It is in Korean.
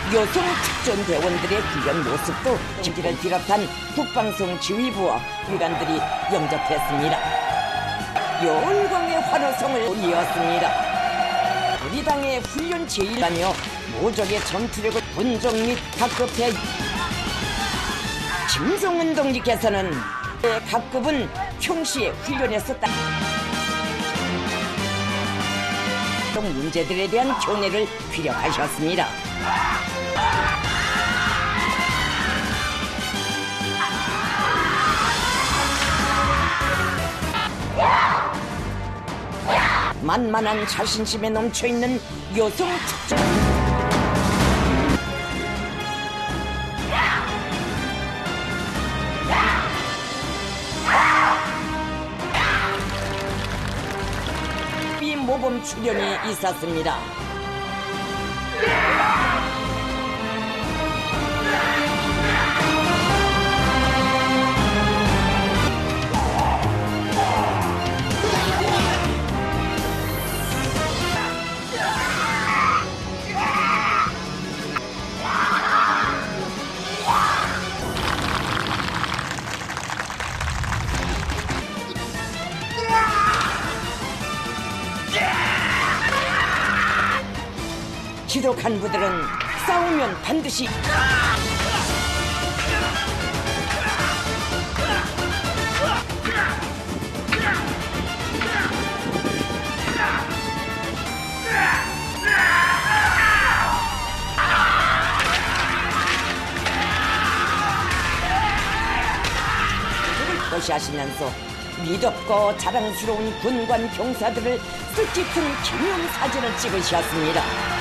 여성 특전 대원들의 훈련 모습도 지기를 비롯한 국방성 지휘부와 위관들이 영접했습니다. 열광의 환호성을 이었습니다. 우리 당의 훈련 제일하며 모적의 전투력을 분석 및 각급해 김성은 동지께서는 각급은 평시에 훈련했었다. 문제들에 대한 견해를 피력하셨습니다. 만만한 자신심에 넘쳐있는 여성 특전 모범 출연이 있었습니다. 지도 간부들은 싸우면 반드시 표시하시면서 미덥고 자랑스러운 군관 병사들을 뜻깊은 기념사진을 찍으셨습니다.